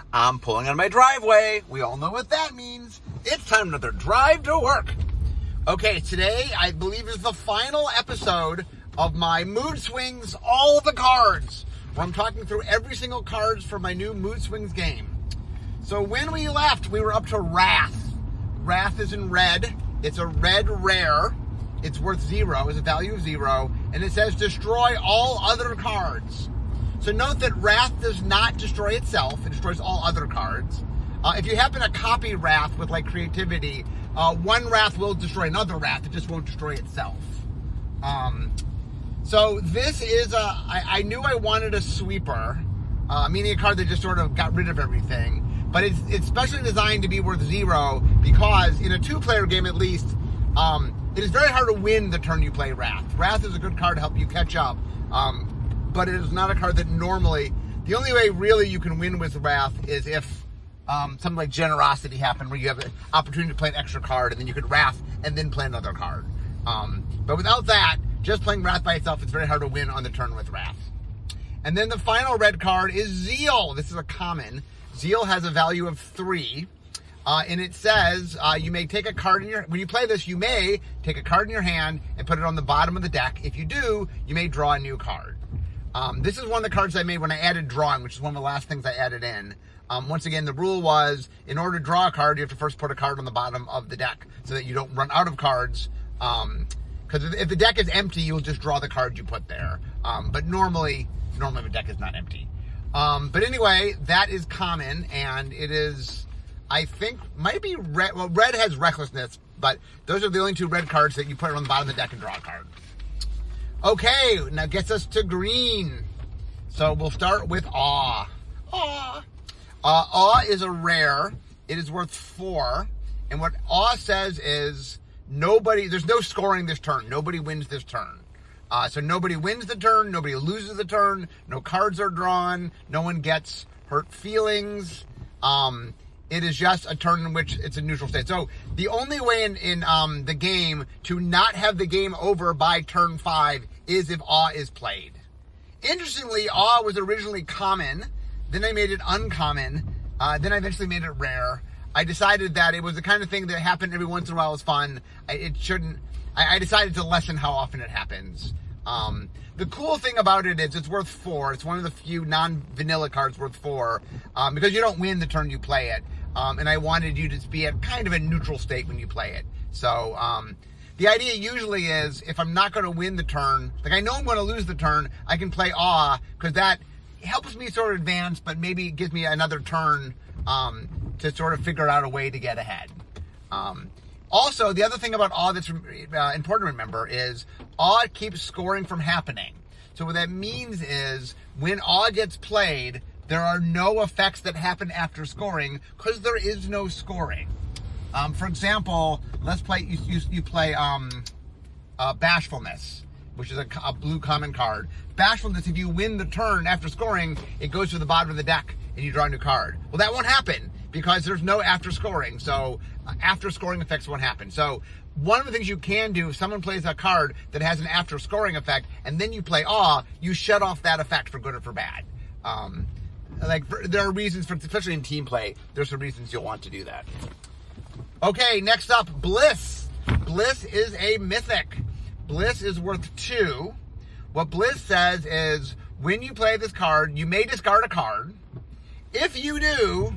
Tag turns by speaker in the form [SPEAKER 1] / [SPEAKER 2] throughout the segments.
[SPEAKER 1] I'm pulling out of my driveway. We all know what that means. It's time another drive to work. Okay, today I believe is the final episode of my Mood Swings All the Cards, where I'm talking through every single cards for my new Mood Swings game. So when we left, we were up to Wrath. Wrath is in red. It's a red rare. It's worth 0, it's a value of 0, and it says destroy all other cards. So note that Wrath does not destroy itself, it destroys all other cards. If you happen to copy Wrath with like creativity, one Wrath will destroy another Wrath, it just won't destroy itself. So this is I knew I wanted a sweeper, meaning a card that just sort of got rid of everything, but it's specially designed to be worth 0 because in a 2-player game at least, it is very hard to win the turn you play Wrath. Wrath is a good card to help you catch up, but it is not a card that normally... The only way really you can win with Wrath is if something like Generosity happened where you have an opportunity to play an extra card and then you could Wrath and then play another card. But without that, just playing Wrath by itself, it's very hard to win on the turn with Wrath. And then the final red card is Zeal. This is a common. Zeal has a value of 3. And it says you may take a card in your... When you play this, you may take a card in your hand and put it on the bottom of the deck. If you do, you may draw a new card. This is one of the cards I made when I added drawing, which is one of the last things I added in. Once again, the rule was, in order to draw a card, you have to first put a card on the bottom of the deck so that you don't run out of cards. Because if the deck is empty, you'll just draw the card you put there. But normally the deck is not empty. But anyway, that is common, and it is... I think might be red. Well, red has Recklessness, but those are the only 2 red cards that you put on the bottom of the deck and draw a card. Okay, now gets us to green. So we'll start with Awe. Awe. Awe is a rare. It is worth 4. And what Awe says is there's no scoring this turn. Nobody wins this turn. So nobody wins the turn. Nobody loses the turn. No cards are drawn. No one gets hurt feelings. It is just a turn in which it's a neutral state. So the only way in the game to not have the game over by turn 5 is if Awe is played. Interestingly, Awe was originally common. Then I made it uncommon. Then I eventually made it rare. I decided that it was the kind of thing that happened every once in a while. It was fun. I decided to lessen how often it happens. The cool thing about it is it's worth 4. It's one of the few non-vanilla cards worth 4 because you don't win the turn you play it. And I wanted you to be at kind of a neutral state when you play it. So the idea usually is if I'm not going to win the turn, like I know I'm going to lose the turn, I can play Awe because that helps me sort of advance, but maybe it gives me another turn to sort of figure out a way to get ahead. Also, the other thing about Awe that's important to remember is Awe keeps scoring from happening. So what that means is when Awe gets played, there are no effects that happen after scoring because there is no scoring. For example, let's play. You play Bashfulness, which is a blue common card. Bashfulness, if you win the turn after scoring, it goes to the bottom of the deck and you draw a new card. Well, that won't happen because there's no after scoring. So after scoring effects won't happen. So one of the things you can do, if someone plays a card that has an after scoring effect and then you play Awe, you shut off that effect for good or for bad. There are reasons for, especially in team play, there's some reasons you'll want to do that. Okay, next up, Bliss. Bliss is a mythic. Bliss is worth 2. What Bliss says is when you play this card, you may discard a card. If you do,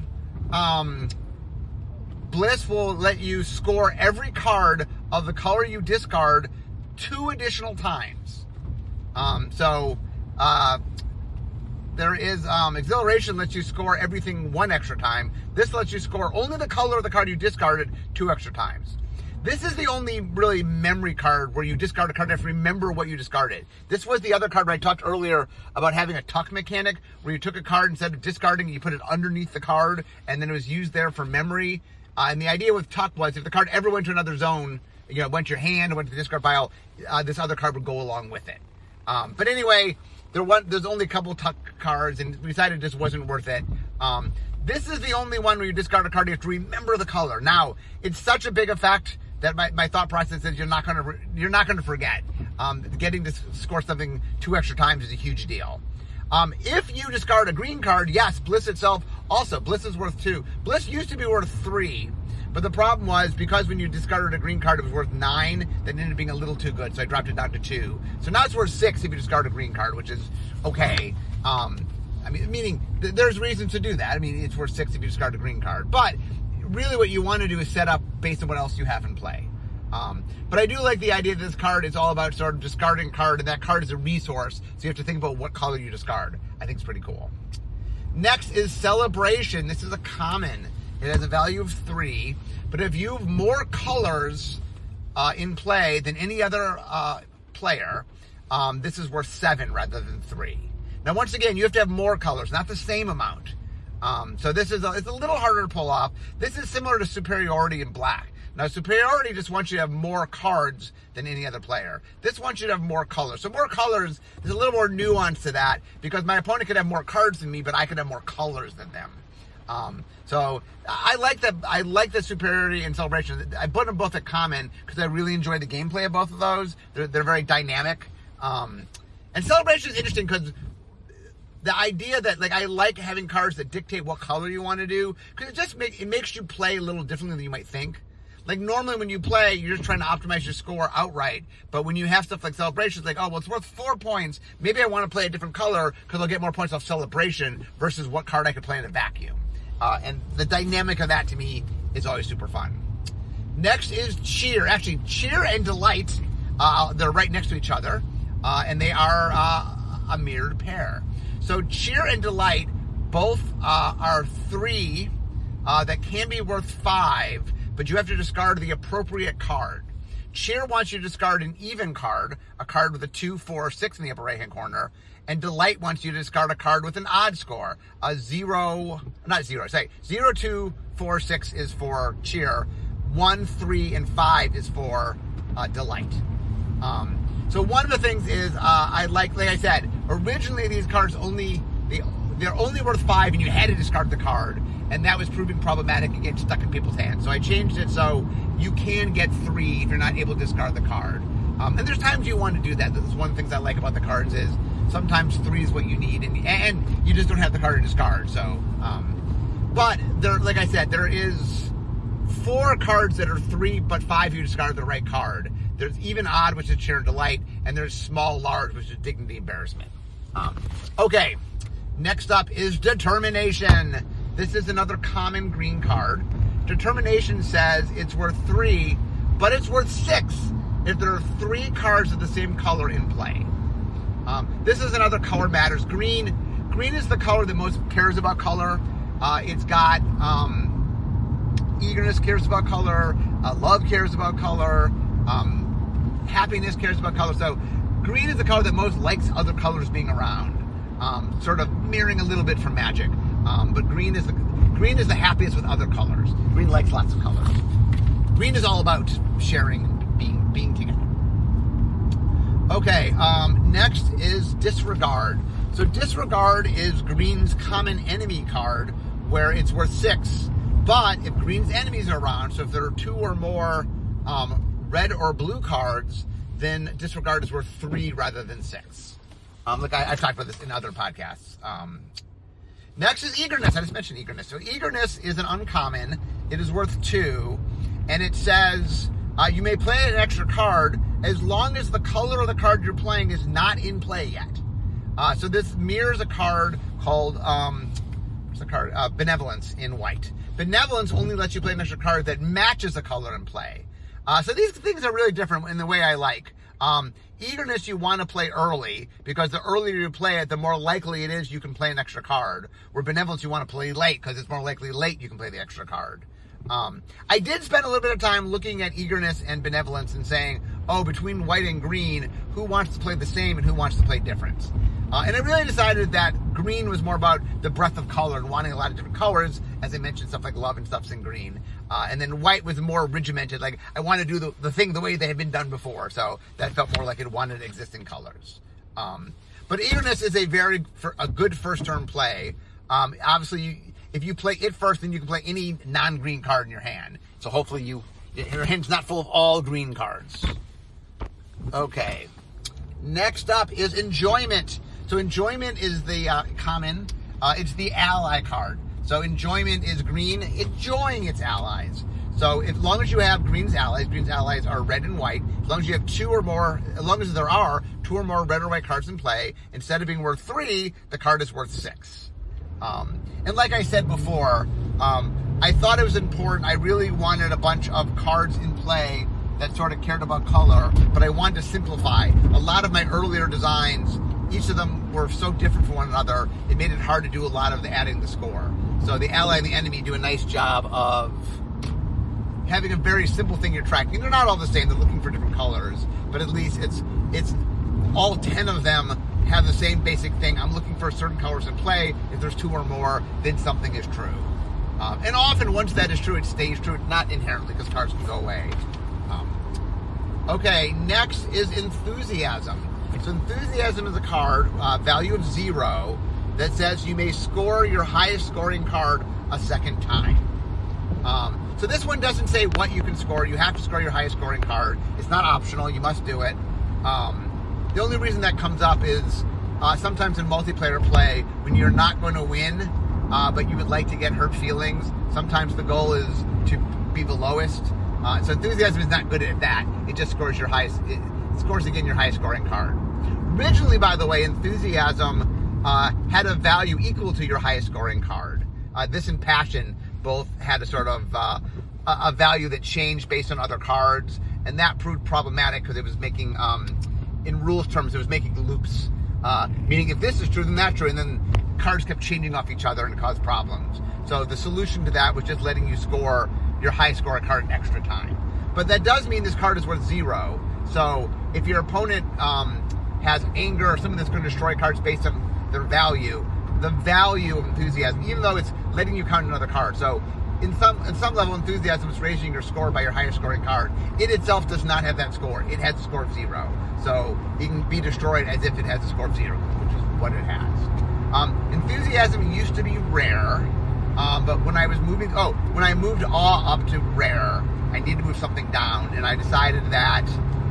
[SPEAKER 1] Bliss will let you score every card of the color you discard 2 additional times. There is Exhilaration lets you score everything 1 extra time. This lets you score only the color of the card you discarded 2 extra times. This is the only really memory card where you discard a card and have to remember what you discarded. This was the other card where I talked earlier about having a tuck mechanic where you took a card instead of discarding, you put it underneath the card and then it was used there for memory. And the idea with tuck was if the card ever went to another zone, went to your hand, went to the discard pile, this other card would go along with it. But anyway, there's only a couple tuck cards, and we decided this wasn't worth it. This is the only one where you discard a card, you have to remember the color. Now, it's such a big effect that my thought process is you're not going to forget. Getting to score something 2 extra times is a huge deal. If you discard a green card, yes, Bliss itself Also, Bliss is worth 2. Bliss used to be worth 3, but the problem was because when you discarded a green card, it was worth 9. That ended up being a little too good, so I dropped it down to 2. So now it's worth 6 if you discard a green card, which is okay. Meaning there's reasons to do that. I mean, it's worth 6 if you discard a green card, but really what you want to do is set up based on what else you have in play. But I do like the idea that this card is all about sort of discarding a card, and that card is a resource, so you have to think about what color you discard. I think it's pretty cool. Next is Celebration. This is a common. It has a value of 3, but if you have more colors in play than any other player, this is worth 7 rather than 3. Now, once again, you have to have more colors, not the same amount. So this is it's a little harder to pull off. This is similar to Superiority in black. Now, Superiority just wants you to have more cards than any other player. This wants you to have more colors. So more colors, there's a little more nuance to that, because my opponent could have more cards than me, but I could have more colors than them. So I like the Superiority and Celebration. I put them both at common because I really enjoy the gameplay of both of those. They're very dynamic. And Celebration is interesting because the idea that, like, I like having cards that dictate what color you want to do, because it makes you play a little differently than you might think. Like, normally when you play, you're just trying to optimize your score outright. But when you have stuff like Celebration, it's like, oh, well, it's worth 4 points. Maybe I want to play a different color because I'll get more points off Celebration versus what card I could play in a vacuum. And the dynamic of that, to me, is always super fun. Next is Cheer. Actually, Cheer and Delight, they're right next to each other. And they are a mirrored pair. So Cheer and Delight both are 3 that can be worth 5, but you have to discard the appropriate card. Cheer wants you to discard an even card, a card with a 2, 4, 6 in the upper right-hand corner, and Delight wants you to discard a card with an odd score. 0, 2, 4, 6 is for Cheer, 1, 3, and 5 is for Delight. So one of the things is, like I said, originally these cards they're only worth 5 and you had to discard the card, and that was proving problematic and getting stuck in people's hands. So I changed it so you can get 3 if you're not able to discard the card. And there's times you want to do that. This is one of the things I like about the cards is sometimes 3 is what you need, and you just don't have the card to discard. So, but like I said, there is 4 cards that are 3, but 5 you discard the right card. There's even odd, which is Cheer and Delight, and there's small, large, which is Dignity, Embarrassment. Okay, next up is Determination. This is another common green card. Determination says it's worth 3, but it's worth 6 if there are 3 cards of the same color in play. This is another color matters. Green is the color that most cares about color. It's got eagerness cares about color, love cares about color, happiness cares about color. So green is the color that most likes other colors being around, sort of mirroring a little bit from Magic. But green is the happiest with other colors. Green likes lots of colors. Green is all about sharing and being together. Okay, next is Disregard. So Disregard is green's common enemy card, where it's worth 6. But if green's enemies are around, so if there are 2 or more red or blue cards, then Disregard is worth 3 rather than 6. Look, I've talked about this in other podcasts. Next is Eagerness. I just mentioned Eagerness. So Eagerness is an uncommon. It is worth 2. And it says you may play an extra card as long as the color of the card you're playing is not in play yet. So this mirrors a card called Benevolence in white. Benevolence only lets you play an extra card that matches the color in play. So these things are really different in the way I like. Eagerness you want to play early, because the earlier you play it, the more likely it is you can play an extra card. Where Benevolence you want to play late, because it's more likely late you can play the extra card. I did spend a little bit of time looking at Eagerness and Benevolence and saying, oh, between white and green, who wants to play the same and who wants to play different? And I really decided that green was more about the breadth of color and wanting a lot of different colors. As I mentioned, stuff like love and stuff's in green. And then white was more regimented. Like, I want to do the thing the way they had been done before. So that felt more like it wanted to exist in colors. But Eagerness is a good first turn play. Obviously, if you play it first, then you can play any non-green card in your hand. So hopefully your hand's not full of all green cards. Okay. Next up is Enjoyment. So Enjoyment is the common. It's the ally card. So enjoyment is green, enjoying its allies. So as long as you have green's allies are red and white. As long as you have as long as there are 2 or more red or white cards in play, instead of being worth 3, the card is worth 6. And like I said before, I thought it was important. I really wanted a bunch of cards in play that sort of cared about color, but I wanted to simplify. A lot of my earlier designs, each of them were so different from one another, it made it hard to do a lot of the adding the score. So the ally and the enemy do a nice job of having a very simple thing you're tracking. They're not all the same, they're looking for different colors, but at least it's all 10 of them have the same basic thing. I'm looking for certain colors in play. If there's 2 or more, then something is true. And often once that is true, it stays true, not inherently, because cards can go away. Okay, next is Enthusiasm. So Enthusiasm is a card, value of 0, that says you may score your highest scoring card a second time. So this one doesn't say what you can score. You have to score your highest scoring card. It's not optional. You must do it. The only reason that comes up is sometimes in multiplayer play, when you're not going to win, but you would like to get hurt feelings, sometimes the goal is to be the lowest. So Enthusiasm is not good at that. It just scores your highest. It scores again your highest scoring card. Originally, by the way, Enthusiasm had a value equal to your highest scoring card. This and Passion both had a sort of a value that changed based on other cards, and that proved problematic because it was making, in rules terms, it was making loops. Meaning if this is true, then that's true, and then cards kept changing off each other and caused problems. So the solution to that was just letting you score your high score card an extra time. But that does mean this card is worth 0. So if your opponent has anger or something that's going to destroy cards based on their value, the value of Enthusiasm, even though it's letting you count another card. So in some level, Enthusiasm is raising your score by your highest scoring card. It itself does not have that score. It has a score of 0. So it can be destroyed as if it has a score of 0, which is what it has. Enthusiasm used to be rare, but when I moved Awe up to rare, I needed to move something down, and I decided that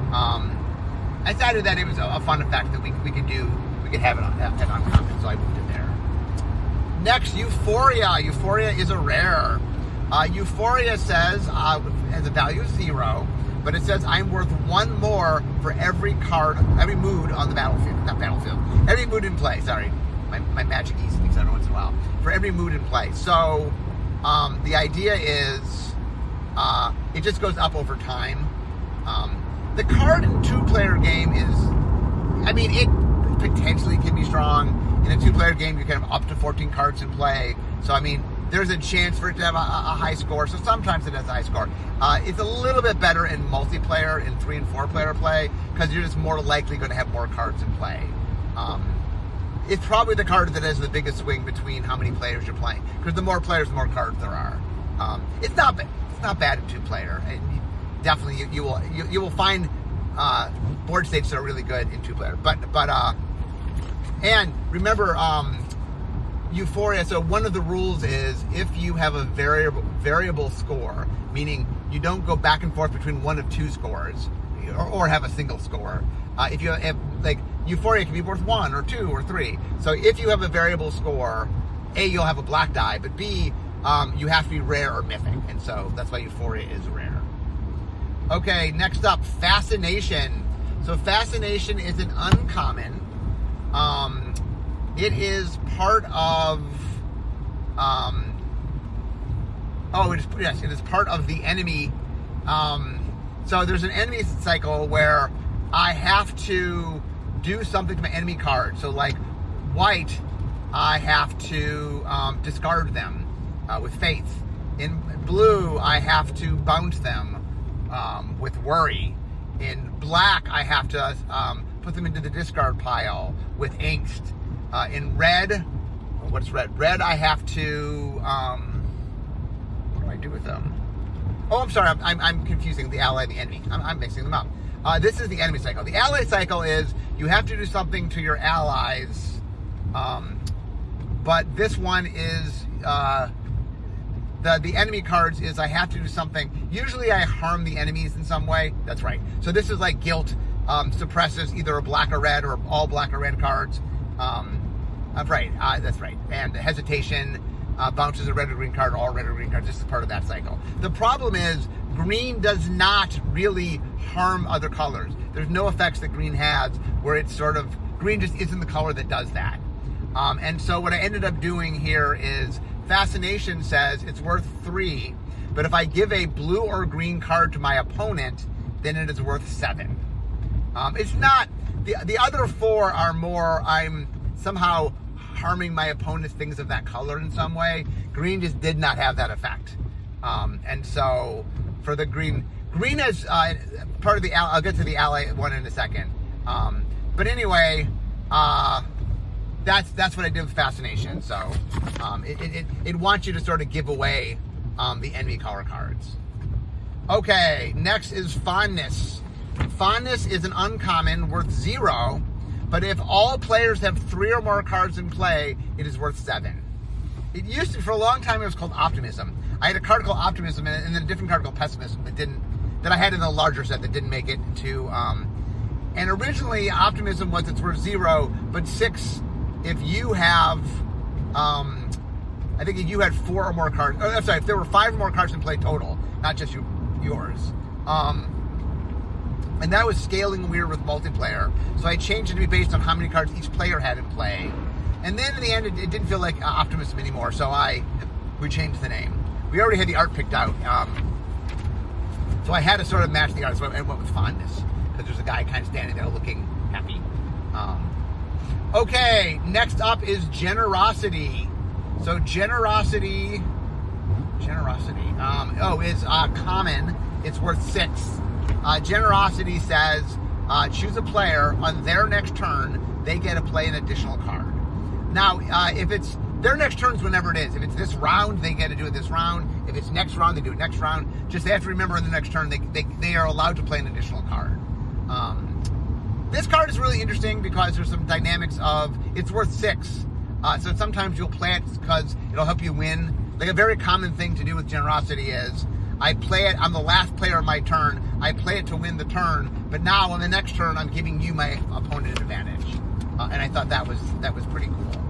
[SPEAKER 1] it was a fun effect that we could have it on uncommon, so I moved it there. Next, Euphoria. Euphoria is a rare. Euphoria says, has a value of 0, but it says I'm worth 1 more for every mood on the battlefield. Not battlefield. Every mood in play, sorry. My Magic E speaks every once in a while. For every mood in play. So, the idea is, it just goes up over time. The card in a 2-player game it potentially can be strong. In a 2-player game, you can have up to 14 cards in play. So, there's a chance for it to have a high score. So sometimes it has a high score. It's a little bit better in multiplayer, in 3- and 4-player play, because you're just more likely going to have more cards in play. It's probably the card that has the biggest swing between how many players you're playing, because the more players, the more cards there are. It's not bad in 2-player. Definitely, you will find board states that are really good in 2-player. And remember, Euphoria. So one of the rules is if you have a variable score, meaning you don't go back and forth between one of 2 scores, or have a single score. If you have, Euphoria can be worth 1 or 2 or 3. So if you have a variable score, A, you'll have a black die, but B, you have to be rare or mythic, and so that's why Euphoria is rare. Okay, next up, Fascination. So Fascination is an uncommon. It is part of, it is part of the enemy. So there's an enemy cycle where I have to do something to my enemy card. So like white, I have to discard them with Faith. In blue, I have to bounce them with Worry. In black, I have to put them into the discard pile with Angst. In red, what's red? Red, I have to, what do I do with them? Oh, I'm sorry, I'm confusing the ally and the enemy. I'm mixing them up. This is the enemy cycle. The ally cycle is you have to do something to your allies, but this one is, the enemy cards is I have to do something. Usually I harm the enemies in some way. That's right. So this is like guilt, suppresses either a black or red or all black or red cards. Right, that's right. And hesitation, bounces a red or green card, all red or green cards. This is part of that cycle. The problem is green does not really harm other colors. There's no effects that green has where it's sort of, green just isn't the color that does that. And so what I ended up doing here is Fascination says it's worth 3, but if I give a blue or green card to my opponent, then it is worth 7. It's not, the other 4 are more, I'm somehow harming my opponent's things of that color in some way. Green just did not have that effect. And so for the green is part of the, I'll get to the ally one in a second. But anyway, that's what I did with Fascination. So it wants you to sort of give away the enemy color cards. Okay, next is Fondness. Fondness is an uncommon worth 0, but if all players have 3 or more cards in play, it is worth 7. It used to, for a long time, it was called Optimism. I had a card called Optimism and then a different card called Pessimism that I had in the larger set that didn't make it to, and originally Optimism was it's worth 0, but 6 if you have, I think if you had 4 or more cards, I'm sorry, if there were 5 or more cards in play total, not just yours. And that was scaling weird with multiplayer. So I changed it to be based on how many cards each player had in play. And then in the end, it didn't feel like Optimism anymore, so we changed the name. We already had the art picked out. So I had to sort of match the art, so I went with Fondness, because there's a guy kind of standing there looking happy. Okay, next up is Generosity. So Generosity, is common. It's worth 6. Generosity says, choose a player. On their next turn, they get to play an additional card. Now, if it's their next turn's whenever it is. If it's this round, they get to do it this round. If it's next round, they do it next round. Just they have to remember in the next turn, they are allowed to play an additional card. This card is really interesting because there's some dynamics of, it's worth 6. So sometimes you'll play it because it'll help you win. Like a very common thing to do with Generosity is, I play it, I'm the last player of my turn, I play it to win the turn, but now on the next turn, I'm giving you my opponent an advantage. And I thought that was pretty cool.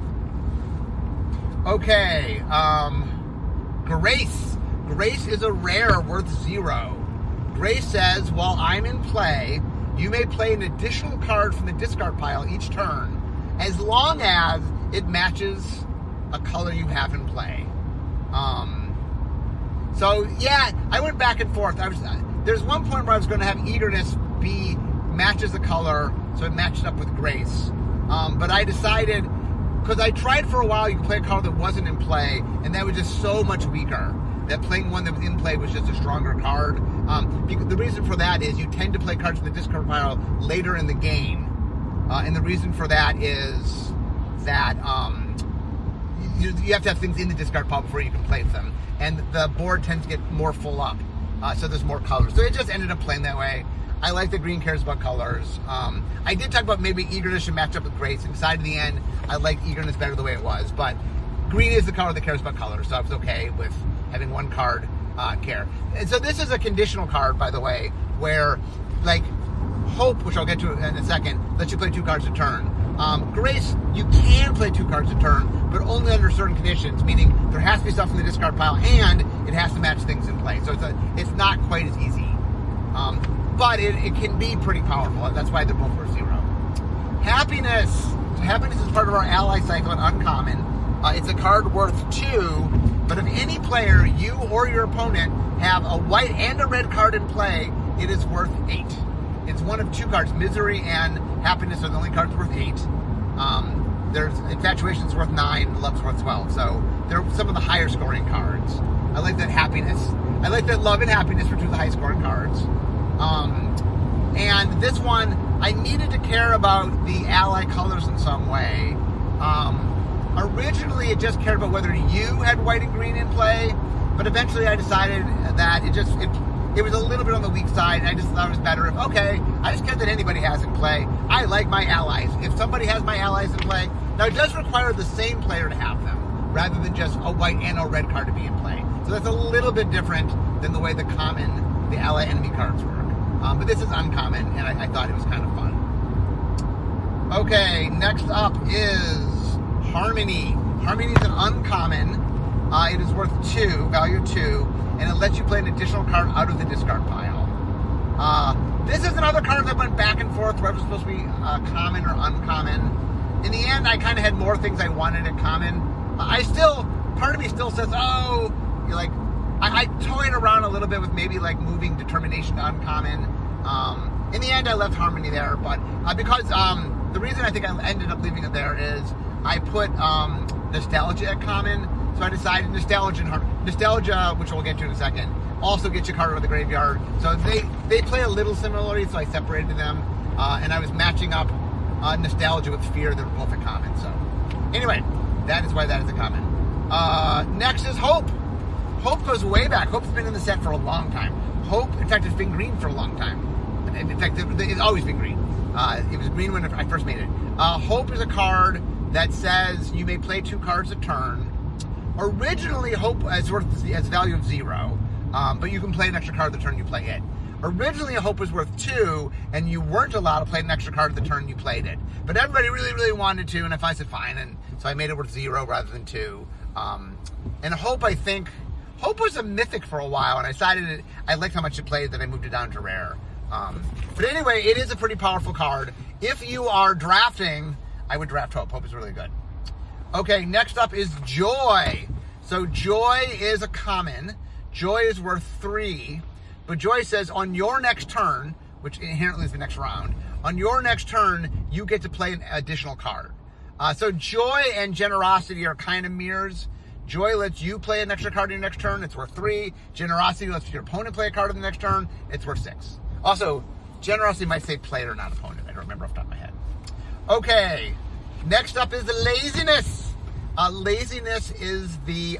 [SPEAKER 1] Okay, Grace. Grace is a rare worth 0. Grace says, while I'm in play, you may play an additional card from the discard pile each turn, as long as it matches a color you have in play. So yeah, I went back and forth. There's one point where I was going to have Eagerness be matches the color, so it matched up with Grace. But I decided, because I tried for a while, you could play a card that wasn't in play, and that was just so much weaker, that playing one that was in play was just a stronger card. The reason for that is you tend to play cards in the discard pile later in the game. And the reason for that is that you have to have things in the discard pile before you can play them. And the board tends to get more full up, so there's more colors. So it just ended up playing that way. I like that green cares about colors. I did talk about maybe Eagerness should match up with Grace. And decided in the end, I like Eagerness better the way it was. But green is the color that cares about colors, so I was okay with having one card care. And so this is a conditional card, by the way, where, like, Hope, which I'll get to in a second, lets you play 2 cards a turn. Grace, you can play 2 cards a turn, but only under certain conditions, meaning there has to be stuff in the discard pile and it has to match things in play. So it's not quite as easy. But it can be pretty powerful. That's why they're both worth 0. Happiness. So Happiness is part of our ally cycle and uncommon. It's a card worth 2, but if any player, you or your opponent, have a white and a red card in play, it is worth 8. It's one of 2 cards. Misery and Happiness are the only cards worth 8. There's Infatuation's worth 9, Love's worth 12. So they're some of the higher scoring cards. I like that Love and Happiness were 2 of the high scoring cards. And this one, I needed to care about the ally colors in some way. Originally, it just cared about whether you had white and green in play, but eventually I decided that it was a little bit on the weak side, and I just thought it was better if, okay, I just care that anybody has in play. I like my allies. If somebody has my allies in play, now it does require the same player to have them, rather than just a white and a red card to be in play. So that's a little bit different than the way the ally enemy cards work. But this is uncommon, and I thought it was kind of fun. Okay, next up is Harmony. Harmony is an uncommon. it is worth 2, value 2, and it lets you play an additional card out of the discard pile. This is another card that went back and forth, whether it was supposed to be common or uncommon. In the end, I kind of had more things I wanted in common. Part of me still says, oh, you're like, I toyed around a little bit with maybe like moving Determination to uncommon. In the end, I left Harmony there, but because the reason I think I ended up leaving it there is I put Nostalgia at common, so I decided Nostalgia, which we'll get to in a second, also gets you a card out of the graveyard. So they play a little similarly, so I separated them, and I was matching up Nostalgia with Fear that were both a common. So anyway, that is why that is a common. Next is Hope. Hope goes way back. Hope's been in the set for a long time. Hope, in fact, has been green for a long time. In fact, it's always been green. It was green when I first made it. Hope is a card that says you may play 2 cards a turn. Originally, Hope has value of 0, but you can play an extra card the turn you play it. Originally, Hope was worth 2, and you weren't allowed to play an extra card the turn you played it. But everybody really, really wanted to, and I said fine, and so I made it worth 0 rather than 2. And Hope was a mythic for a while, and I decided I liked how much it played that I moved it down to rare. But anyway, it is a pretty powerful card. If you are drafting, I would draft Hope. Hope is really good. Okay, next up is Joy. So Joy is a common. Joy is worth 3, but Joy says on your next turn, which inherently is the next round, on your next turn, you get to play an additional card. So Joy and Generosity are kind of mirrors. Joy lets you play an extra card in your next turn. It's worth 3. Generosity lets your opponent play a card in the next turn. It's worth 6. Also, Generosity might say player, not opponent. I don't remember off the top of my head. Okay, next up is Laziness. Laziness is the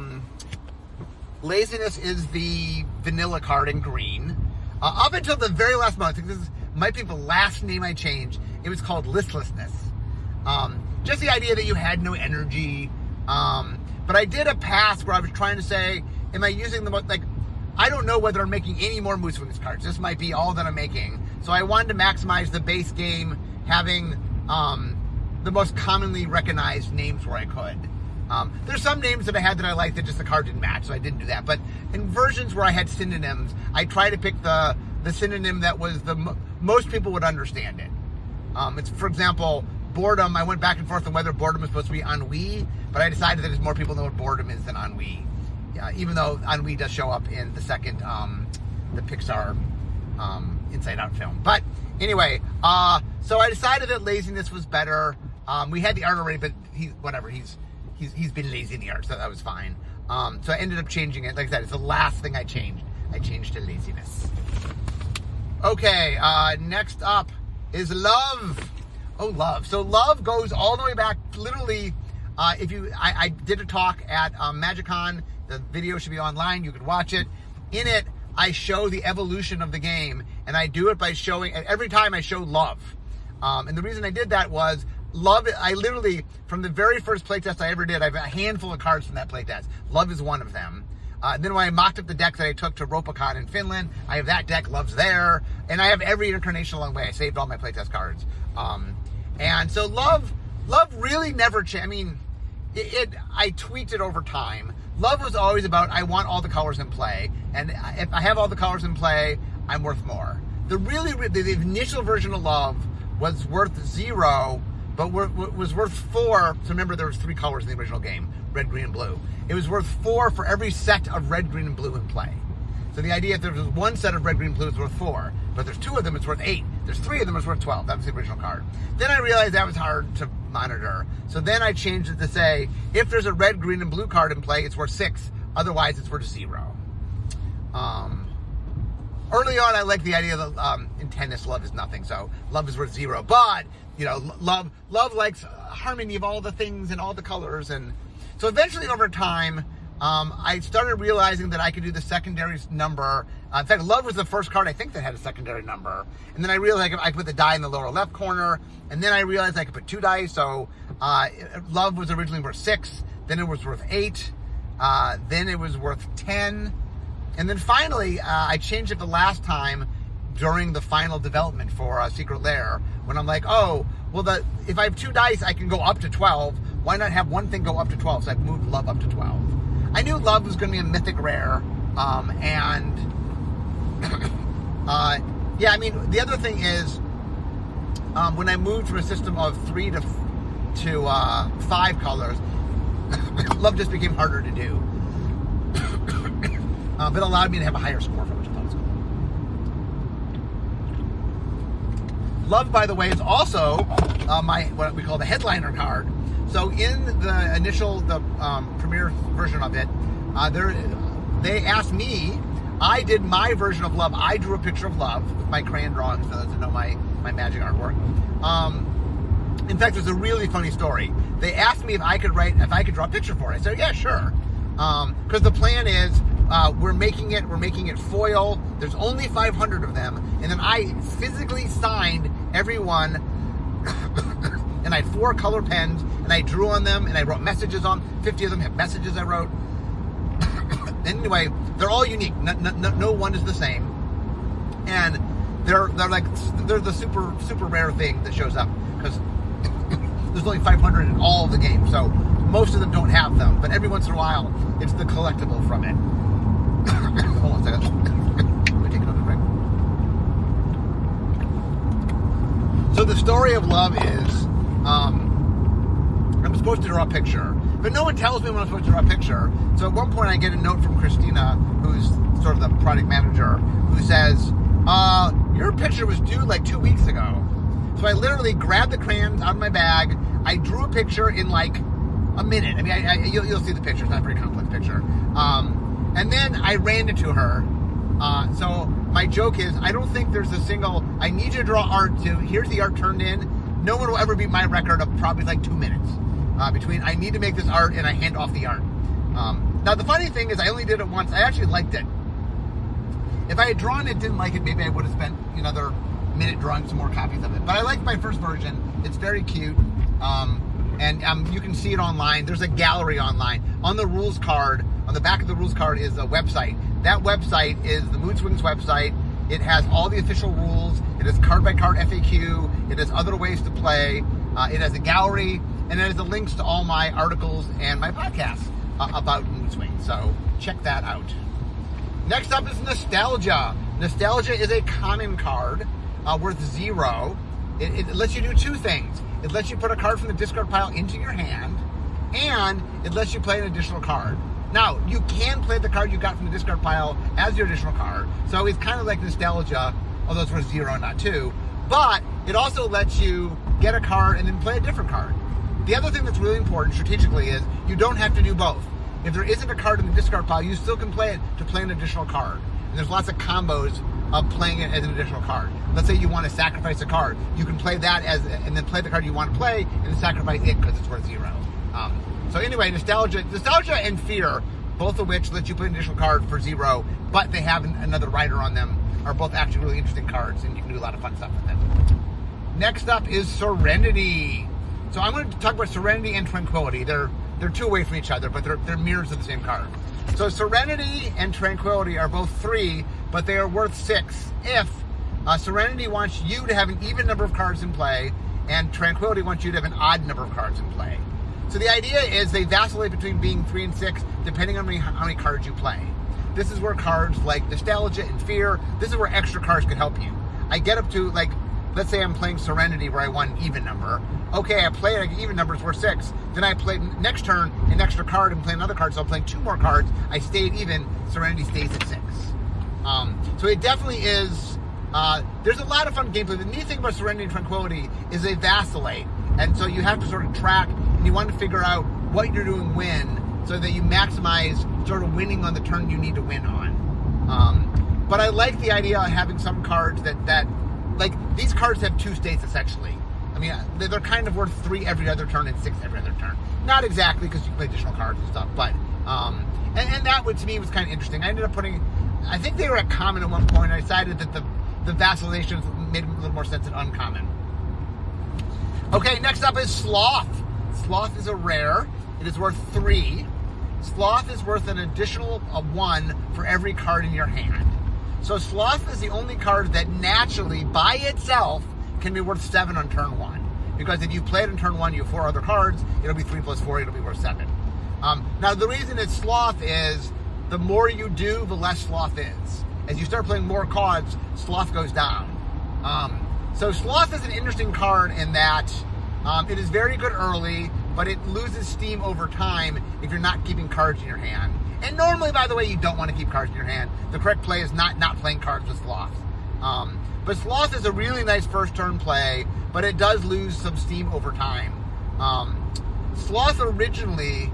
[SPEAKER 1] vanilla card in green. Up until the very last month, I think this might be the last name I changed. It was called Listlessness. Just the idea that you had no energy. But I did a pass where I was trying to say, am I using the most, like, I don't know whether I'm making any more Moose Wings cards. This might be all that I'm making. So I wanted to maximize the base game having the most commonly recognized names where I could. There's some names that I had that I liked that just the card didn't match, so I didn't do that. But in versions where I had synonyms, I tried to pick the synonym that was most people would understand it. It's, for example, boredom. I went back and forth on whether boredom was supposed to be ennui, but I decided that more people know what boredom is than ennui. Even though ennui does show up in the second, the Pixar Inside Out film. But anyway, so I decided that Laziness was better. We had the art already, but he's been lazy in the art, so that was fine. So I ended up changing it. Like I said, it's the last thing I changed. I changed to Laziness. Okay, next up is Love. Oh, Love. So Love goes all the way back, literally, I did a talk at MagicCon. The video should be online. You could watch it. In it, I show the evolution of the game, and I do it by showing, and every time I show Love. And the reason I did that was, Love, I literally, from the very first playtest I ever did, I have a handful of cards from that playtest. Love is one of them. Then when I mocked up the deck that I took to Ropacon in Finland, I have that deck, Love's there, and I have every incarnation along the way. I saved all my playtest cards. And so Love really never changed. I mean, I tweaked it over time. Love was always about, I want all the colors in play, and if I have all the colors in play, I'm worth more. The initial version of Love was worth 0, but was worth 4. So remember, there was 3 colors in the original game, red, green, and blue. It was worth 4 for every set of red, green, and blue in play. So the idea, if there was one set of red, green, blue, it's worth 4. But there's 2 of them, it's worth 8. There's 3 of them, it's worth 12. That was the original card. Then I realized that was hard to monitor. So then I changed it to say, if there's a red, green, and blue card in play, it's worth 6. Otherwise, it's worth 0. Early on, I liked the idea that in tennis, love is nothing. So love is worth 0. But, you know, love likes harmony of all the things and all the colors. And so eventually, over time, I started realizing that I could do the secondary number. In fact, Love was the first card I think that had a secondary number. And then I realized I could put the die in the lower left corner. And then I realized I could put 2 dice. So Love was originally worth 6. Then it was worth 8. Then it was worth 10. And then finally, I changed it the last time during the final development for Secret Lair, when I'm like, oh, well, if I have 2 dice, I can go up to 12. Why not have one thing go up to 12? So I've moved Love up to 12. I knew Love was going to be a mythic rare, yeah, I mean, the other thing is, when I moved from a system of 3 to 5 colors, Love just became harder to do. But it allowed me to have a higher score for which I thought was cool. Love, by the way, is also what we call the headliner card. So in the initial, premiere version of it, they asked me. I did my version of Love. I drew a picture of Love with my crayon drawings, for those that know my magic artwork. In fact, there's a really funny story. They asked me if I could draw a picture for it. I said, yeah, sure. Because the plan is, we're making it foil. There's only 500 of them. And then I physically signed everyone, and I had 4 color pens, and I drew on them, and I wrote messages on 50 of them have messages I wrote. Anyway, they're all unique. No one is the same, and they're the super rare thing that shows up because there's only 500 in all of the games. So most of them don't have them, but every once in a while, it's the collectible from it. Hold on a second. Let me take another drink. So the story of Love is, I'm supposed to draw a picture. But no one tells me when I'm supposed to draw a picture. So at one point I get a note from Christina, who's sort of the product manager, who says, your picture was due like 2 weeks ago. So I literally grabbed the crayons out of my bag. I drew a picture in like a minute. I mean, you'll see the picture. It's not a very complex picture. And then I ran it to her. So my joke is, I don't think there's a single, I need you to draw art to, here's the art turned in. No one will ever beat my record of probably like 2 minutes. Between I need to make this art and I hand off the art. Now the funny thing is I only did it once. I actually liked it. If I had drawn it, didn't like it, maybe I would have spent another minute drawing some more copies of it. But I liked my first version. It's very cute. And you can see it online. There's a gallery online. On the rules card, on the back of the rules card is a website. That website is the Mood Swings website. It has all the official rules. It has card-by-card FAQ. It has other ways to play. It has a gallery. And it has the links to all my articles and my podcasts about Mood Swings. So check that out. Next up is Nostalgia. Nostalgia is a common card worth 0. It lets you do 2 things. It lets you put a card from the discard pile into your hand, and it lets you play an additional card. Now, you can play the card you got from the discard pile as your additional card. So it's kind of like Nostalgia, although it's worth 0, not 2. But it also lets you get a card and then play a different card. The other thing that's really important strategically is you don't have to do both. If there isn't a card in the discard pile, you still can play it to play an additional card. And there's lots of combos of playing it as an additional card. Let's say you want to sacrifice a card. You can play that and then play the card you want to play and then sacrifice it because it's worth 0. So anyway, Nostalgia and Fear, both of which let you play an additional card for 0, but they have another rider on them, are both actually really interesting cards, and you can do a lot of fun stuff with them. Next up is Serenity. So I'm going to talk about Serenity and Tranquility. They're 2 away from each other, but they're mirrors of the same card. So Serenity and Tranquility are both 3, but they are worth 6 if Serenity wants you to have an even number of cards in play, and Tranquility wants you to have an odd number of cards in play. So the idea is they vacillate between being 3 and 6, depending on how many cards you play. This is where cards like Nostalgia and Fear, this is where extra cards could help you. I get up to, like, let's say I'm playing Serenity where I want an even number. Okay, I play an even number, it's worth 6. Then I play next turn an extra card and play another card, so I'm playing 2 more cards. I stayed even, Serenity stays at 6. So it definitely is, there's a lot of fun gameplay. The neat thing about Serenity and Tranquility is they vacillate. And so you have to sort of track, and you want to figure out what you're doing when, so that you maximize sort of winning on the turn you need to win on. But I like the idea of having some cards that like, these cards have 2 states essentially. I mean, they're kind of worth 3 every other turn and 6 every other turn. Not exactly, because you play additional cards and stuff, but, and that, to me, was kind of interesting. I ended up I think they were at common at one point. I decided that the vacillations made a little more sense than uncommon. Okay, next up is Sloth. Sloth is a rare. It is worth 3. Sloth is worth an additional 1 for every card in your hand. So Sloth is the only card that naturally, by itself, can be worth 7 on turn 1. Because if you play it on turn 1, you have 4 other cards, it'll be 3 plus 4, it'll be worth 7. Now, the reason it's sloth is the more you do, the less sloth is. As you start playing more cards, sloth goes down. So sloth is an interesting card in that it is very good early, but it loses steam over time if you're not keeping cards in your hand. And normally, by the way, you don't want to keep cards in your hand. The correct play is not playing cards with sloth. But sloth is a really nice first turn play, but it does lose some steam over time. Sloth originally,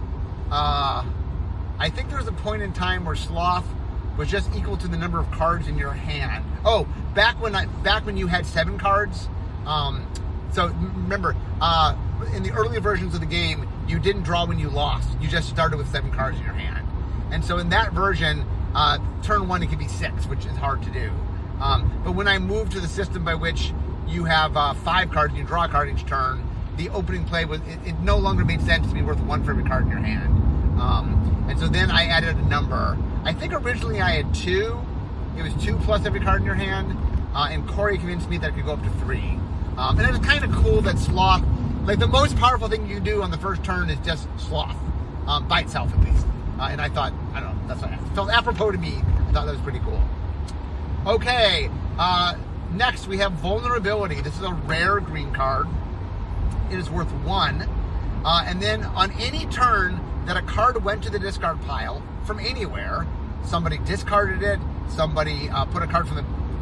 [SPEAKER 1] I think there was a point in time where sloth was just equal to the number of cards in your hand. Oh, back when you had 7 cards. So remember, in the earlier versions of the game, you didn't draw when you lost. You just started with 7 cards in your hand. And so in that version, turn 1 it could be 6, which is hard to do. But when I moved to the system by which you have 5 cards and you draw a card each turn, the opening play was it no longer made sense to be worth 1 for every card in your hand. And so then I added a number. I think originally I had 2. It was 2 plus every card in your hand. And Corey convinced me that it could go up to 3. And it was kind of cool that sloth, like the most powerful thing you do on the first turn is just sloth, by itself at least. And I thought, I don't know, that's what it felt apropos to me. I thought that was pretty cool. Okay, next we have vulnerability. This is a rare green card. It is worth 1. And then on any turn that a card went to the discard pile from anywhere, somebody discarded it, somebody put a card from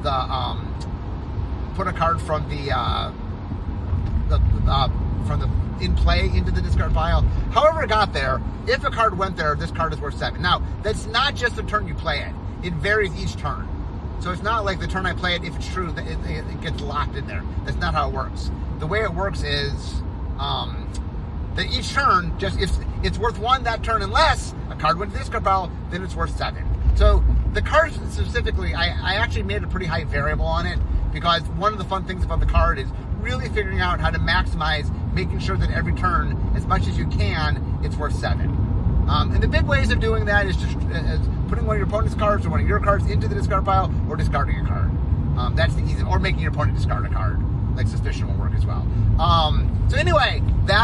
[SPEAKER 1] the in play into the discard pile. However it got there, if a card went there, this card is worth 7. Now, that's not just the turn you play it. It varies each turn. So it's not like the turn I play it, if it's true, that it gets locked in there. That's not how it works. The way it works is that each turn, just if it's worth 1 that turn, unless a card went to the discard pile, then it's worth 7. So the cards specifically, I actually made a pretty high variable on it, because one of the fun things about the card is really figuring out how to maximize making sure that every turn, as much as you can, it's worth 7. And the big ways of doing that is just putting one of your opponent's cards or one of your cards into the discard pile, or discarding a card. That's the easy, or making your opponent discard a card, like Suspicion will work as well. So anyway,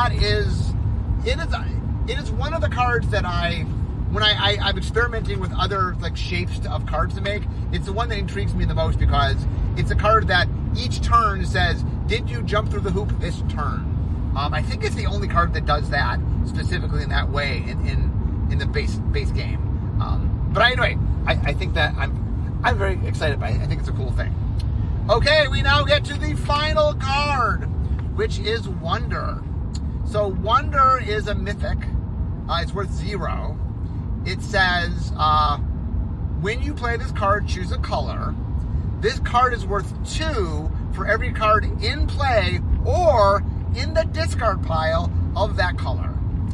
[SPEAKER 1] it is one of the cards that when I'm experimenting with other like shapes of cards to make, it's the one that intrigues me the most, because it's a card that each turn says, did you jump through the hoop this turn? I think it's the only card that does that specifically in that way in the base game. But anyway, I think that I'm very excited by it. I think it's a cool thing. Okay, we now get to the final card, which is Wonder. So Wonder is a mythic. It's worth 0. It says, when you play this card, choose a color. This card is worth 2 for every card in play or in the discard pile of that color.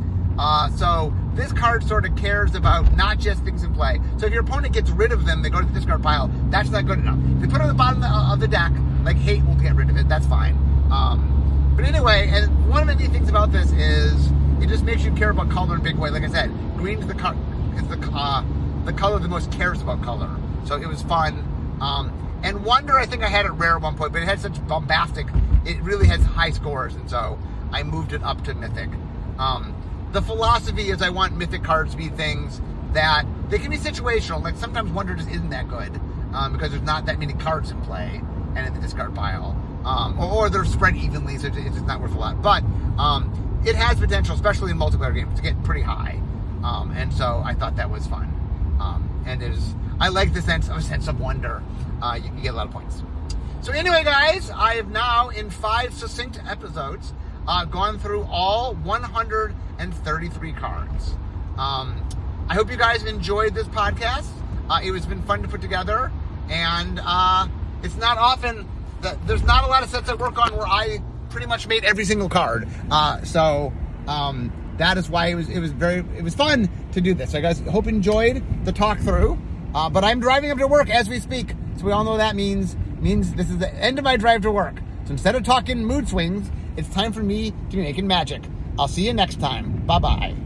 [SPEAKER 1] So this card sort of cares about not just things in play. So if your opponent gets rid of them, they go to the discard pile, that's not good enough. If you put it on the bottom of the deck, like Hate will get rid of it, that's fine. But anyway, and one of the neat things about this is it just makes you care about color in a big way. Like I said, green is the color that most cares about color. So it was fun. And Wonder, I think I had it rare at one point, but it had such bombastic, it really has high scores, and so I moved it up to Mythic. The philosophy is I want Mythic cards to be things that, they can be situational, like sometimes Wonder just isn't that good, because there's not that many cards in play and in the discard pile. Or they're spread evenly, so it's just not worth a lot. But it has potential, especially in multiplayer games, to get pretty high. And so I thought that was fun. And I like the sense of wonder. You can get a lot of points. So anyway, guys, I have now, in 5 succinct episodes, gone through all 133 cards. I hope you guys enjoyed this podcast. It has been fun to put together. And it's not often... There's not a lot of sets I work on where I pretty much made every single card. So that is why it was fun to do this. So I guys hope you enjoyed the talk through. But I'm driving up to work as we speak. So we all know what that means this is the end of my drive to work. So instead of talking mood swings, it's time for me to be making magic. I'll see you next time. Bye-bye.